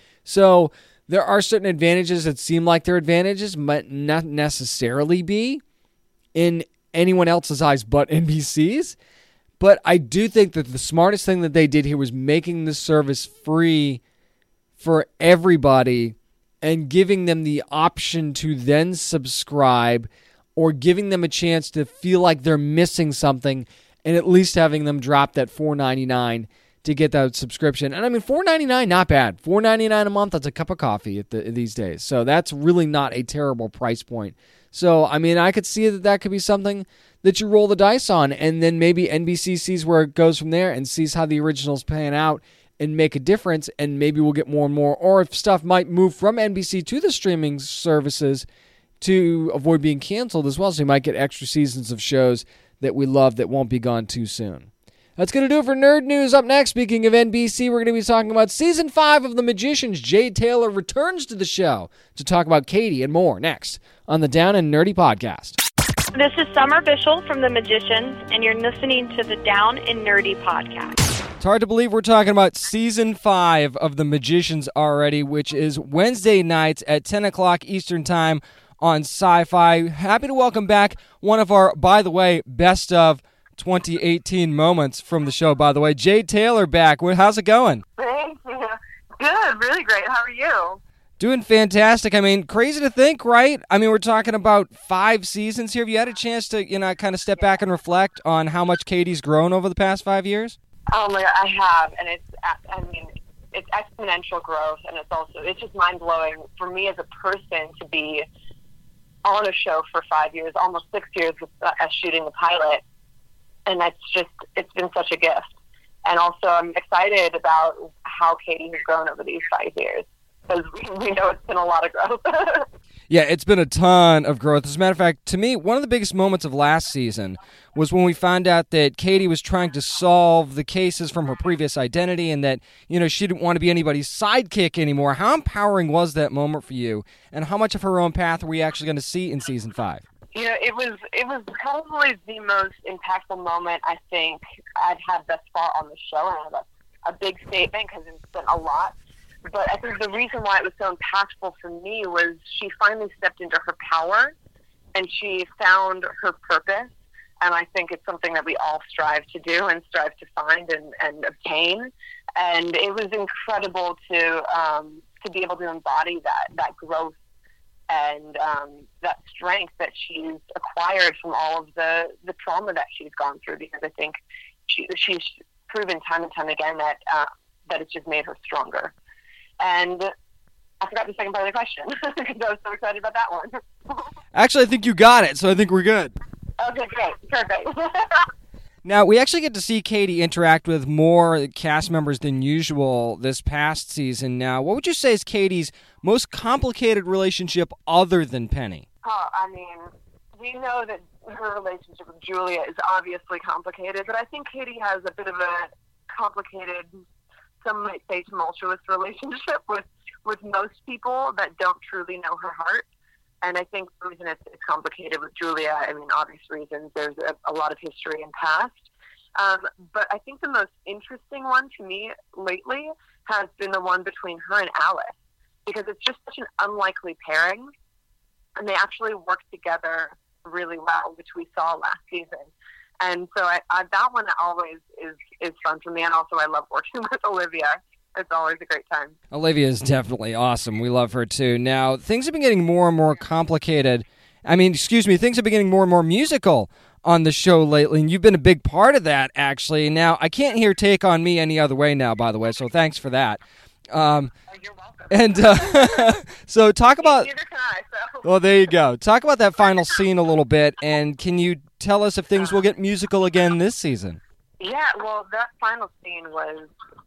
Speaker 4: So there are certain advantages that seem like they're advantages, but not necessarily be in anyone else's eyes but N B C's. But I do think that the smartest thing that they did here was making the service free for everybody and giving them the option to then subscribe or giving them a chance to feel like they're missing something and at least having them drop that four ninety-nine to get that subscription. And I mean, four ninety-nine, not bad. four ninety-nine a month, that's a cup of coffee at the, these days. So that's really not a terrible price point. So, I mean, I could see that that could be something that you roll the dice on, and then maybe N B C sees where it goes from there and sees how the originals pan out and make a difference, and maybe we'll get more and more. Or if stuff might move from N B C to the streaming services to avoid being canceled as well, so you might get extra seasons of shows that we love that won't be gone too soon. That's going to do it for Nerd News. Up next, speaking of N B C, we're going to be talking about Season five of The Magicians. Jade Taylor returns to the show to talk about Katie and more next on the Down and Nerdy Podcast.
Speaker 7: This is Summer Bishel from The Magicians, and you're listening to the Down and Nerdy Podcast.
Speaker 4: It's hard to believe we're talking about Season five of The Magicians already, which is Wednesday nights at ten o'clock Eastern Time on Sci-Fi. Happy to welcome back one of our, by the way, best of twenty eighteen moments from the show, by the way. Jade Taylor back. How's it going?
Speaker 8: Thanks. Good. Really great. How are you?
Speaker 4: Doing fantastic. I mean, crazy to think, right? I mean, we're talking about five seasons here. Have you had a chance to, you know, kind of step back and reflect on how much Katie's grown over the past five years?
Speaker 8: Oh, my God, I have. And it's, I mean, it's exponential growth. And it's also, it's just mind-blowing for me as a person to be on a show for five years, almost six years with, uh, as shooting the pilot. And that's just, it's been such a gift. And also I'm excited about how Katie has grown over these five years. Because we know it's been a lot of growth.
Speaker 4: Yeah, it's been a ton of growth. As a matter of fact, to me, one of the biggest moments of last season was when we found out that Katie was trying to solve the cases from her previous identity and that, you know, she didn't want to be anybody's sidekick anymore. How empowering was that moment for you? And how much of her own path are we actually going to see in season five?
Speaker 8: Yeah, it was it was probably the most impactful moment I think I've had thus far on the show. And that's a big statement because it's been a lot. But I think the reason why it was so impactful for me was she finally stepped into her power and she found her purpose. And I think it's something that we all strive to do and strive to find and, and obtain. And it was incredible to um, to be able to embody that, that growth and um, that strength that she's acquired from all of the, the trauma that she's gone through, because I think she, she's proven time and time again that uh, that it's just made her stronger. And I forgot the second part of the question because I was so excited about that one.
Speaker 4: Actually, I think you got it, so I think we're good.
Speaker 8: Okay, great. Perfect.
Speaker 4: Now, we actually get to see Katie interact with more cast members than usual this past season. Now, what would you say is Katie's most complicated relationship other than Penny?
Speaker 8: Oh, I mean, we know that her relationship with Julia is obviously complicated, but I think Katie has a bit of a complicated, some might say tumultuous relationship with, with most people that don't truly know her heart. And I think the reason it's, it's complicated with Julia, I mean, obvious reasons, there's a, a lot of history and past. Um, but I think the most interesting one to me lately has been the one between her and Alice, because it's just such an unlikely pairing. And they actually work together really well, which we saw last season. And so I, I, that one always is, is fun for me. And also I love working with Olivia. It's always a great time.
Speaker 4: Olivia is definitely awesome. We love her too. Now, things have been getting more and more complicated. I mean, excuse me, things have been getting more and more musical on the show lately, and you've been a big part of that, actually. Now, I can't hear Take On Me any other way now, by the way, so thanks for that. Um,
Speaker 8: oh, you're welcome.
Speaker 4: And uh, so talk about...
Speaker 8: Neither can I, so...
Speaker 4: Well, there you go. Talk about that final scene a little bit, and can you tell us if things will get musical again this season?
Speaker 8: Yeah, well, that final scene was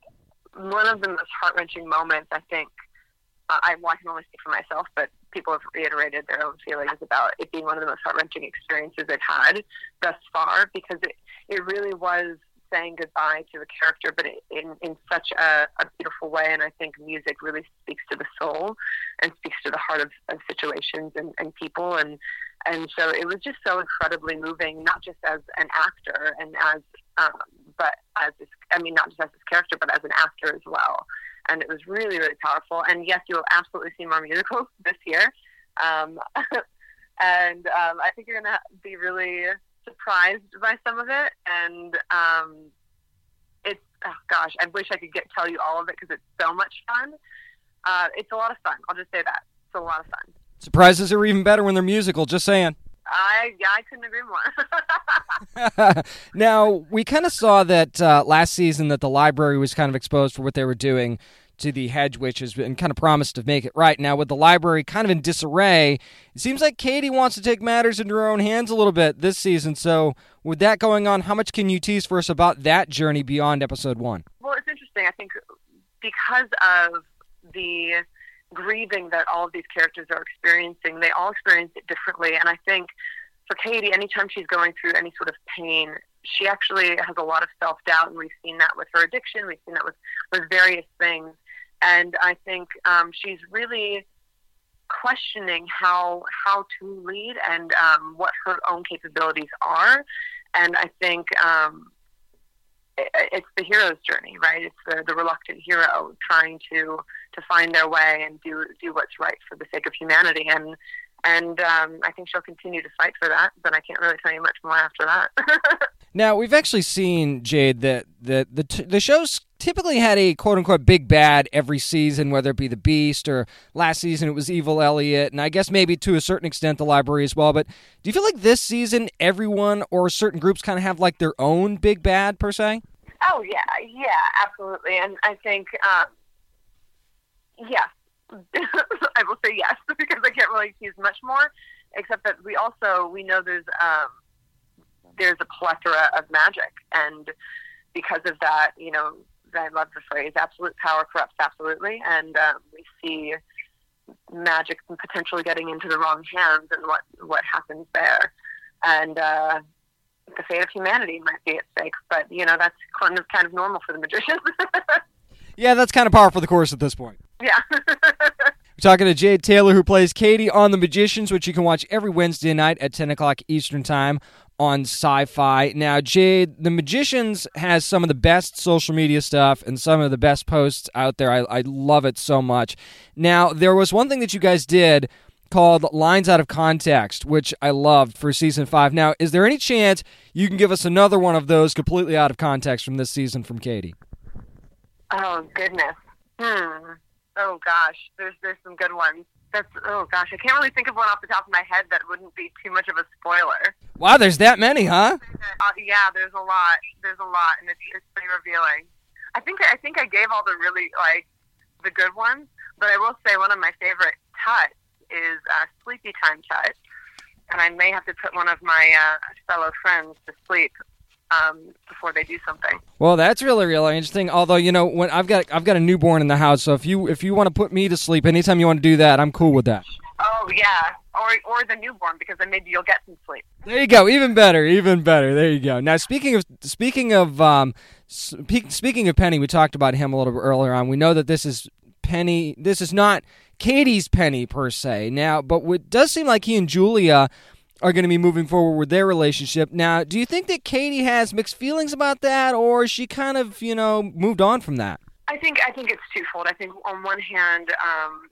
Speaker 8: one of the most heart-wrenching moments, I think. Uh, I, well, I can only speak for myself, but people have reiterated their own feelings about it being one of the most heart-wrenching experiences they've had thus far, because it, it really was saying goodbye to a character, but it, in, in such a, a beautiful way. And I think music really speaks to the soul and speaks to the heart of, of situations and, and people. And, and so it was just so incredibly moving, not just as an actor and as, um, but as this, I mean, not just as this character, but as an actor as well. And it was really, really powerful. And yes, you'll absolutely see more musicals this year. Um, and um, I think you're going to be really surprised by some of it. And um, it's, oh gosh, I wish I could get tell you all of it because it's so much fun. Uh, it's a lot of fun. I'll just say that. It's a lot of fun.
Speaker 4: Surprises are even better when they're musical, just saying.
Speaker 8: I yeah, I couldn't agree more.
Speaker 4: Now, we kind of saw that uh, last season that the library was kind of exposed for what they were doing to the hedge witches and kind of promised to make it right. Now, with the library kind of in disarray, it seems like Katie wants to take matters into her own hands a little bit this season. So with that going on, how much can you tease for us about that journey beyond episode one?
Speaker 8: Well, it's interesting. I think because of the grieving that all of these characters are experiencing, they all experience it differently. And I think for Katie, anytime she's going through any sort of pain, she actually has a lot of self-doubt, and we've seen that with her addiction. We've seen that with, with various things. And I think um, she's really questioning how how to lead and um, what her own capabilities are. And I think um, it, it's the hero's journey, right? It's the, the reluctant hero trying to to find their way and do do what's right for the sake of humanity. And and um, I think she'll continue to fight for that, but I can't really tell you much more after that.
Speaker 4: Now, we've actually seen, Jade, that, that the t- the show's typically had a quote-unquote big bad every season, whether it be the Beast or last season it was Evil Elliot, and I guess maybe to a certain extent the library as well. But do you feel like this season everyone or certain groups kind of have like their own big bad, per se?
Speaker 8: Oh, yeah, yeah, absolutely. And I think, um, yes, I will say yes, because I can't really use much more, except that we also, we know there's um, there's a plethora of magic, and because of that, you know, I love the phrase, absolute power corrupts absolutely, and um, we see magic potentially getting into the wrong hands and what, what happens there. And uh, the fate of humanity might be at stake, but, you know, that's kind of, kind of normal for the magicians.
Speaker 4: Yeah, that's kind of par for the course at this point.
Speaker 8: Yeah.
Speaker 4: We're talking to Jade Taylor, who plays Katie on The Magicians, which you can watch every Wednesday night at ten o'clock Eastern Time on Sci-Fi. Now, Jade, The Magicians has some of the best social media stuff and some of the best posts out there. I, I love it so much. Now, there was one thing that you guys did called Lines Out of Context, which I loved for season five. Now, is there any chance you can give us another one of those completely out of context from this season from Katie?
Speaker 8: Oh, goodness. Hmm. Oh, gosh. There's there's some good ones. That's, oh, gosh. I can't really think of one off the top of my head that wouldn't be too much of a spoiler.
Speaker 4: Wow, there's that many, huh?
Speaker 8: Uh, yeah, there's a lot. There's a lot, and it's, it's pretty revealing. I think I think I gave all the really, like, the good ones, but I will say one of my favorite tuts is uh, Sleepy Time Tut, and I may have to put one of my uh, fellow friends to sleep um, before they do something.
Speaker 4: Well, that's really, really interesting. Although, you know, when I've got I've got a newborn in the house, so if you if you want to put me to sleep anytime you want to do that, I'm cool with that.
Speaker 8: Oh yeah, or or the newborn, because then maybe you'll get some sleep.
Speaker 4: There you go, even better, even better. There you go. Now, speaking of speaking of um, spe- speaking of Penny, we talked about him a little bit earlier on. We know that this is Penny. This is not Katie's Penny per se. Now, but it does seem like he and Julia are going to be moving forward with their relationship. Now, do you think that Katie has mixed feelings about that, or is she kind of, you know, moved on from that?
Speaker 8: I think I think it's twofold. I think on one hand, um,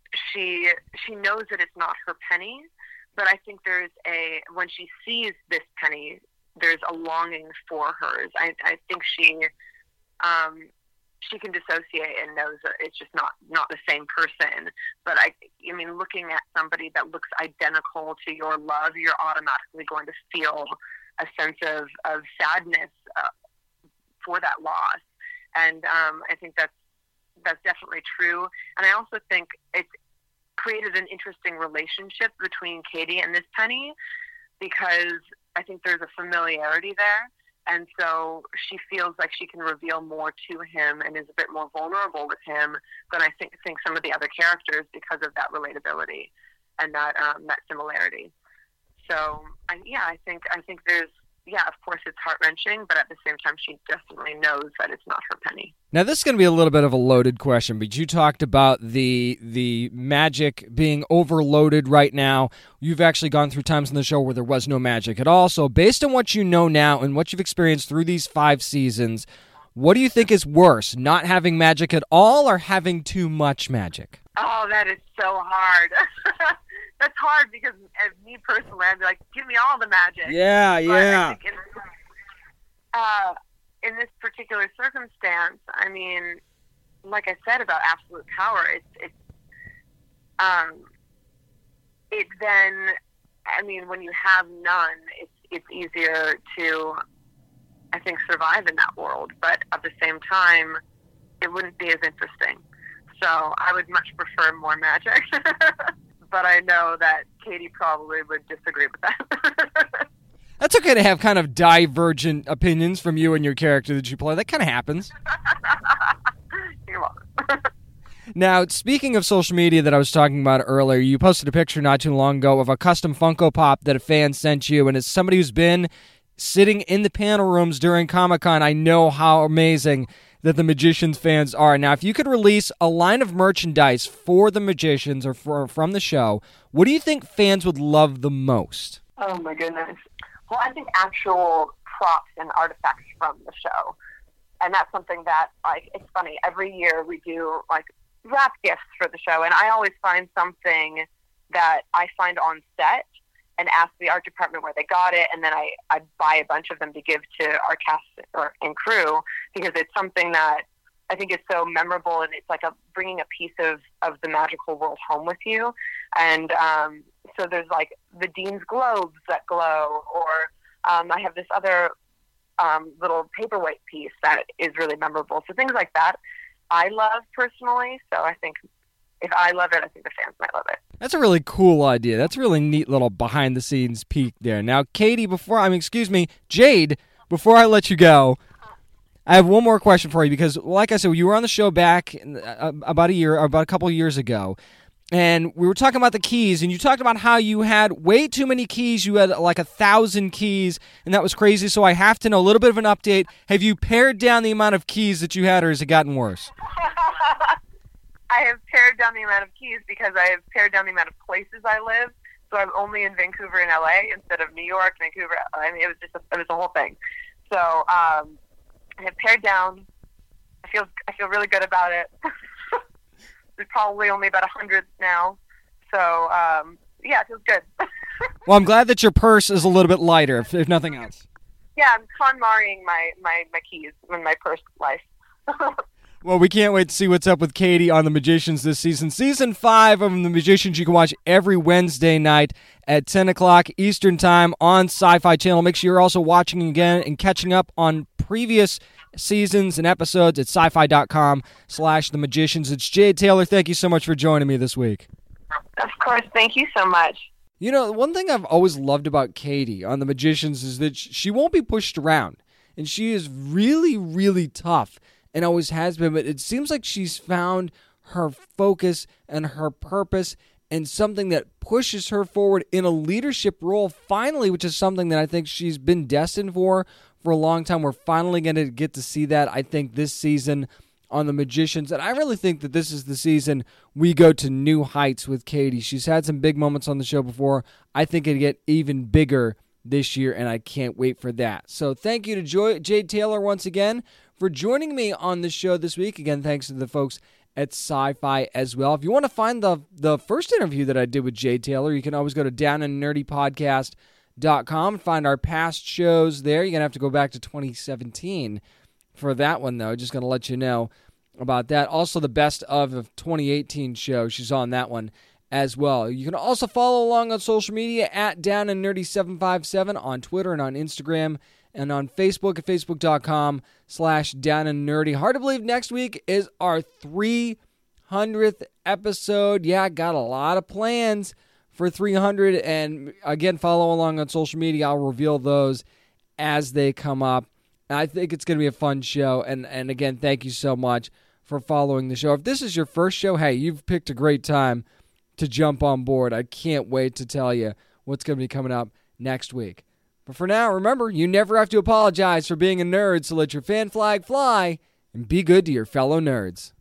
Speaker 8: she she knows that it's not her Penny, but I think there's a when she sees this Penny, there's a longing for hers. I I think she um, she can dissociate and knows that it's just not not the same person. But I I mean, looking at somebody that looks identical to your love, you're automatically going to feel a sense of of sadness uh, for that loss. And um, I think that's that's definitely true. And I also think it's created an interesting relationship between Katie and this Penny, because I think there's a familiarity there. And so she feels like she can reveal more to him and is a bit more vulnerable with him than I think think some of the other characters, because of that relatability and that um, that similarity. So I, yeah, I think I think there's yeah, of course it's heart-wrenching, but at the same time she definitely knows that it's not her Penny.
Speaker 4: Now this is going to be a little bit of a loaded question, but you talked about the the magic being overloaded right now. You've actually gone through times in the show where there was no magic at all. So based on what you know now and what you've experienced through these five seasons, what do you think is worse, not having magic at all or having too much magic?
Speaker 8: Oh, that is so hard. That's hard because, as me personally, I'd be like, give me all the magic.
Speaker 4: Yeah,
Speaker 8: but
Speaker 4: yeah.
Speaker 8: I think in, uh, in this particular circumstance, I mean, like I said about absolute power, it's, it's, um, it then, I mean, when you have none, it's, it's easier to, I think, survive in that world. But at the same time, it wouldn't be as interesting. So I would much prefer more magic. But I know that Katie probably would disagree with that.
Speaker 4: That's okay to have kind of divergent opinions from you and your character that you play. That kind of happens.
Speaker 8: You're welcome.
Speaker 4: Now, speaking of social media that I was talking about earlier, you posted a picture not too long ago of a custom Funko Pop that a fan sent you, and as somebody who's been sitting in the panel rooms during Comic-Con, I know how amazing that the Magicians fans are. Now, if you could release a line of merchandise for the Magicians or for, from the show, what do you think fans would love the most?
Speaker 8: Oh, my goodness. Well, I think actual props and artifacts from the show. And that's something that, like, it's funny. Every year we do, like, wrap gifts for the show, and I always find something that I find on set and ask the art department where they got it, and then I, I buy a bunch of them to give to our cast or, and crew, because it's something that I think is so memorable, and it's like a bringing a piece of, of the magical world home with you. And um, so there's like the Dean's globes that glow, or um, I have this other um, little paperweight piece that is really memorable. So things like that I love personally, so I think if I love it, I think the fans might love it.
Speaker 4: That's a really cool idea. That's a really neat little behind-the-scenes peek there. Now, Katie, before, I mean, excuse me, Jade, before I let you go, I have one more question for you, because, like I said, you were on the show back uh, about a year, or about a couple of years ago, and we were talking about the keys, and you talked about how you had way too many keys. You had like a thousand keys, and that was crazy, so I have to know a little bit of an update. Have you pared down the amount of keys that you had, or has it gotten worse?
Speaker 8: I have pared down the amount of keys because I have pared down the amount of places I live. So I'm only in Vancouver and L A instead of New York, Vancouver. I mean, it was just a, it was a whole thing. So um, I have pared down. I feel I feel really good about it. There's probably only about a hundred now. So um, yeah, it feels good.
Speaker 4: Well, I'm glad that your purse is a little bit lighter, if, if nothing else.
Speaker 8: Yeah, I'm KonMariing my, my, my keys in my purse life.
Speaker 4: Well, we can't wait to see what's up with Katie on The Magicians this season. Season five of The Magicians you can watch every Wednesday night at ten o'clock Eastern Time on Sci-Fi Channel. Make sure you're also watching again and catching up on previous seasons and episodes at sci-fi.com slash The Magicians. It's Jade Taylor. Thank you so much for joining me this week.
Speaker 8: Of course. Thank you so much.
Speaker 4: You know, one thing I've always loved about Katie on The Magicians is that she won't be pushed around. And she is really, really tough. And always has been, but it seems like she's found her focus and her purpose and something that pushes her forward in a leadership role finally, which is something that I think she's been destined for for a long time. We're finally going to get to see that, I think, this season on The Magicians. And I really think that this is the season we go to new heights with Katie. She's had some big moments on the show before. I think it'll get even bigger this year, and I can't wait for that. So thank you to Joy- Jade Taylor once again for joining me on the show this week. Again, thanks to the folks at Sci-Fi as well. If you want to find the the first interview that I did with Jade Taylor, you can always go to down and nerdy podcast dot com and find our past shows there. You're going to have to go back to twenty seventeen for that one, though. Just going to let you know about that. Also, the best of the twenty eighteen show. She's on that one as well. You can also follow along on social media at Down and Nerdy seven five seven on Twitter and on Instagram and on Facebook at facebook.com slash Down and Nerdy. Hard to believe next week is our three hundredth episode. Yeah, got a lot of plans for three hundred. And again, follow along on social media. I'll reveal those as they come up. And I think it's going to be a fun show. And, and again, thank you so much for following the show. If this is your first show, hey, you've picked a great time to jump on board. I can't wait to tell you what's going to be coming up next week. But for now, remember, you never have to apologize for being a nerd, so let your fan flag fly and be good to your fellow nerds.